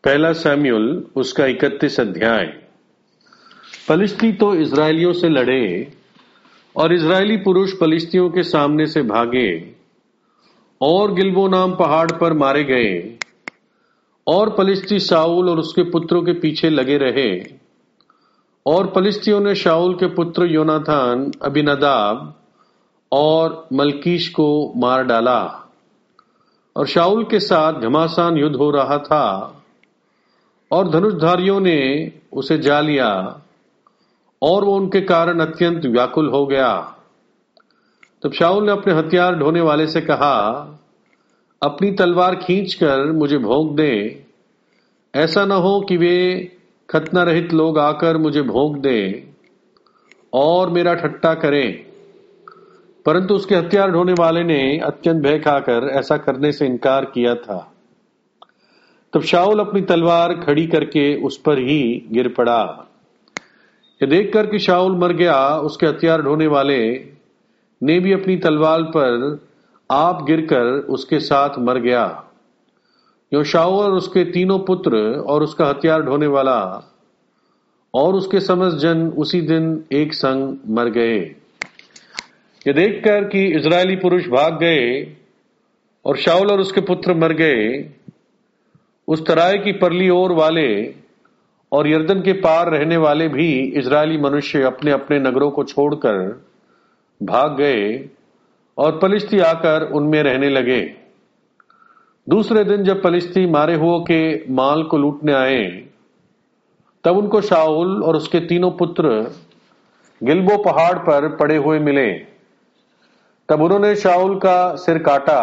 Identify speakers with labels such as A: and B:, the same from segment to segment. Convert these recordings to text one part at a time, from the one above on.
A: पहला शमूएल उसका 31 अध्याय। पलिश्ती तो इजरायलियों से लड़े और इजरायली पुरुष पलिश्तियों के सामने से भागे और गिलबो नाम पहाड़ पर मारे गए। और पलिश्ती शाऊल और उसके पुत्रों के पीछे लगे रहे। और पलिश्तियों ने शाऊल के पुत्र योनातान, अबीनादाब और मलकीश को मार डाला। और शाऊल के साथ घमासान युद्ध हो रहा था और धनुषधारियों ने उसे जा लिया और वो उनके कारण अत्यंत व्याकुल हो गया। तब शाऊल ने अपने हथियार ढोने वाले से कहा, अपनी तलवार खींचकर मुझे भोंक दे, ऐसा न हो कि वे खतना रहित लोग आकर मुझे भोंक दें और मेरा ठट्टा करें। परंतु उसके हथियार ढोने वाले ने अत्यंत भय खाकर ऐसा करने से इनकार किया था। तब शाऊल अपनी तलवार खड़ी करके उस पर ही गिर पड़ा। यह देखकर कि शाऊल मर गया, उसके हथियार ढोने वाले ने भी अपनी तलवार पर आप गिरकर उसके साथ मर गया। यो शाऊल और उसके तीनों पुत्र और उसका हथियार ढोने वाला और उसके समस्त जन उसी दिन एक संग मर गए। यह देखकर कि इजरायली पुरुष भाग गए और शाऊल और उसके पुत्र मर गए, उस तराई की परली ओर वाले और यरदन के पार रहने वाले भी इजरायली मनुष्य अपने अपने नगरों को छोड़कर भाग गए और पलिश्ती आकर उनमें रहने लगे। दूसरे दिन जब पलिश्ती मारे हुओं के माल को लूटने आए, तब उनको शाऊल और उसके तीनों पुत्र गिलबो पहाड़ पर पड़े हुए मिले। तब उन्होंने शाऊल का सिर काटा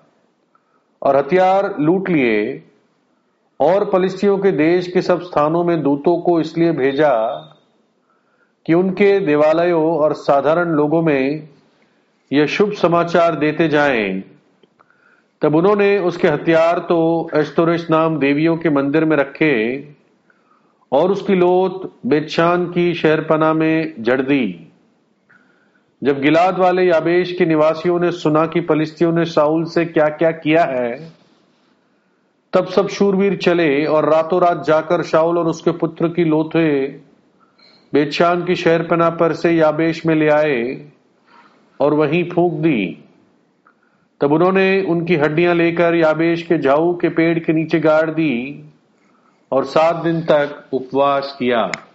A: और हथियार लूट लिए और पलिश्तियों के देश के सब स्थानों में दूतों को इसलिए भेजा कि उनके देवालयों और साधारण लोगों में यह शुभ समाचार देते जाएं। तब उन्होंने उसके हथियार तो एश्तोरेश नाम देवियों के मंदिर में रखे और उसकी लोथ बेतशान की शहरपनाह में जड़ दी। जब गिलाद वाले याबेश के निवासियों ने सुना कि पलिश्तियों ने शाऊल से क्या क्या किया है, तब सब शूरवीर चले और रातों रात जाकर शाऊल और उसके पुत्र की लोथें बेतशान की शहरपनाह पर से याबेश में ले आए और वहीं फूंक दी। तब उन्होंने उनकी हड्डियां लेकर याबेश के झाऊ के पेड़ के नीचे गाड़ दी और 7 दिन तक उपवास किया।